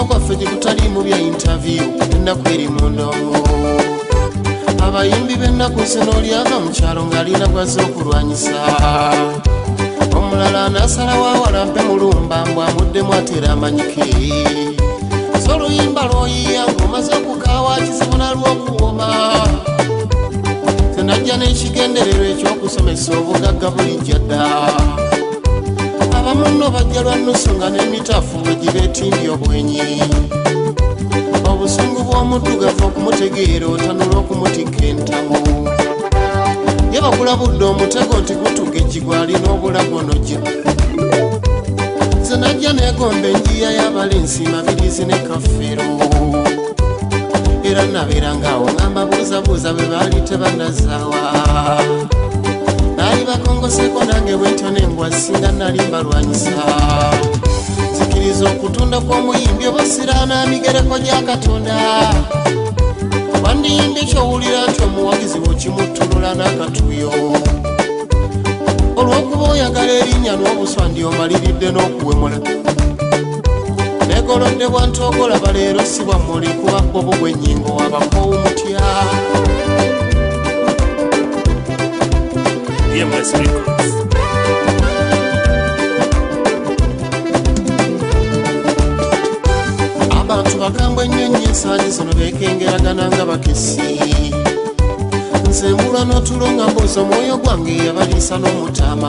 kwaffe tekutali mu bya interview ennaku eri mu ndongo abayimbi b'ennaku zino olyava mu kyalo ng'alina gwazze okulwanyisa omulala n'asalawo awalampe mulumba mbw amuddemu atera amanyike so oluyimba lw'oyiya ng'omaze okukaawa kizibu nalw'okuwoma tenajja n'ekigendererwa ekyokusomesa obugagga bulijja dda abamu nno bajja lwa nnusu nga n'emitafu bwe gibeetimbye obwenyi obusungu bw'omuddugavu okumutegeera otanula okumutikka entamu ye bakulabudde omutego nti gutuga ejjigwa alina obulago nojja ze najja neegomba enjiya y'abalensi mabirizi ne kaffero era nabeerangaawo ngamba buuzabuuza bwe baali tebannazaawa naali bakongoseeko nange bwentyo nengwa singa nali mbalwanyisa zikiriza okutunda kw'omuyimbi oba siraana migereko gya katonda wandiyimbi ekyowulira nti omuwagizi bw'okimuttulula n'akatuyo olw'okuba oyagala erinnya n'obuswa ndi omaliridde n'okuwemula negolodde bwantogola baleero si bwammuli kuba bwo bugwennyingo wabakoowu mutya abantu bakambwe ennyonyi ensangi zino beekengeragana nga bakesi nze mbula n'otulo nga mbuuza omwoyo gwange yabaliisa n'omutama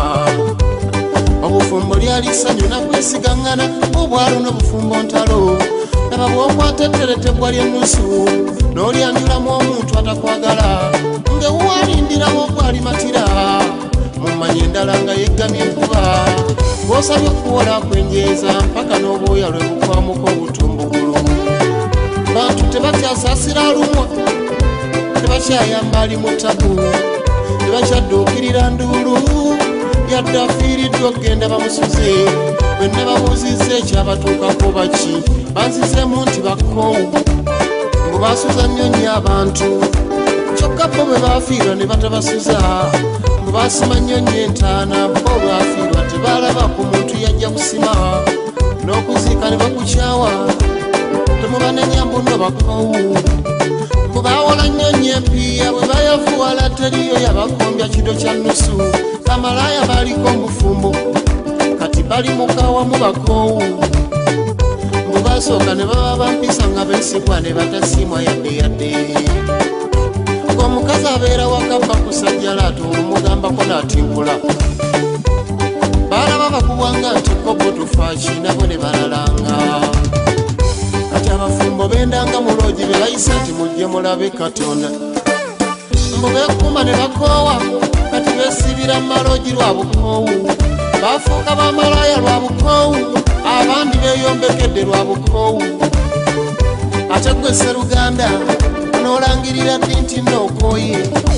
obufumbo lyali ssanyu nakwesigaŋŋana obwalo n'obufumbo ntalo laba bw'okwata etteretebwa ly'ennusu n'olyanjulamu omuntu atakwagala ng'ewuwalindirawo gwalimatira mumanye endala nga yeggamye enkuba bw'osabye okuwola kwenjeeza mpaka n'obwoya lwe bukwamuka obutumbugulu bantu tebakyasaasira alumwa tebakyayamba ali mu tabu tebakyadduukirira nduulu yadde afiiriddwa okgenda bamusuze bwenna babuuzizza ekyabatuukako baki banzizeemu nti bakoowu mbu basuza nnyonyi abantu kyokka bo bwe baafiirwa ne batabasuza mbu basima nnyonyi entaana bo baafiirwa tebalaba ku muntu yajja kusima n'okuziika ne bakukyawa temubanenya mbuno bakoowu mbu baawola nnyonyi empiya bwe bayavuwala teriyo yabakombya kido kya nnusu kamalaaya baliko omufumbo kati bali mukawa mu bakoowu mbu basooka ne baba bampisa nga beesigwa ne batasiimwa yadde ng'omukazi abeera wakabba kusajjalaata olumugambako n'atinkula balaba bakubwanga nti kobo tufaaki nabo ne balalanga kati abafumbo bendanga mu loogi be bayisa nti mujje mulabe katonda mbu beekuma ne bakoowa kati beesibira mu maloogi lwa bukoowu bafuuka bamalaaya lwa bukoowu abandi beeyombekedde lwa bukoowu ate gwe Sseruganda n'olangirira ddi nti nookooye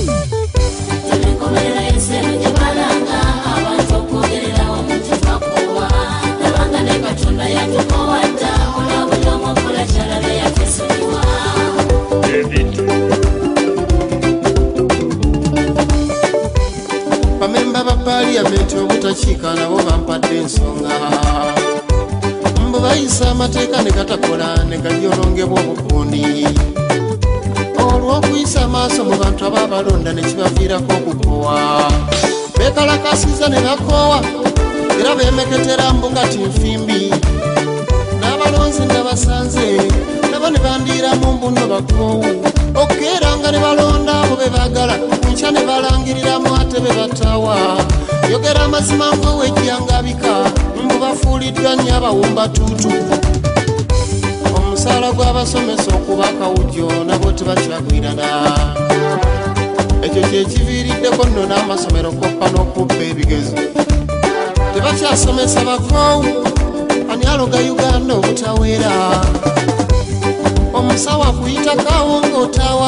bamemba ba paliyamenti obutakiika nabo bampadde ensonga mbu bayisa amateeka ne gatakola ne galyolongebwa obukundi olw'okuyisa amaaso mu bantu abaabalonda ne kibaviirako okukowa beekalakasiza ne bakoowa era beemeketera mbugati nfimbi n'abalonzi nabasanze nabo ne bandiiramu mbuno bakoowu okukeeranga ne balonda abo be baagala kunkya ne balangiriramu ate be batawa yogera amazima ng'owejjangabika mbu bafuuliddwa nnyo abawumbatuutu omusaala gw'abasomesa okuba akawujjo nabo tebakyagwirana ekyo kyekiviiriddeko nno n'amasomero koppa n'okubba ebigezo tebakyasomesa bakoowu ani aloga Uganda obutaweera omusawo akuyitakawo ng'otawa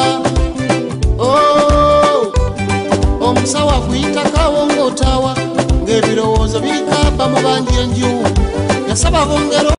omusawo akuyitakawo ng'otawa ng'ebirowoozo birikaaba mu bangi enju yasaba bongero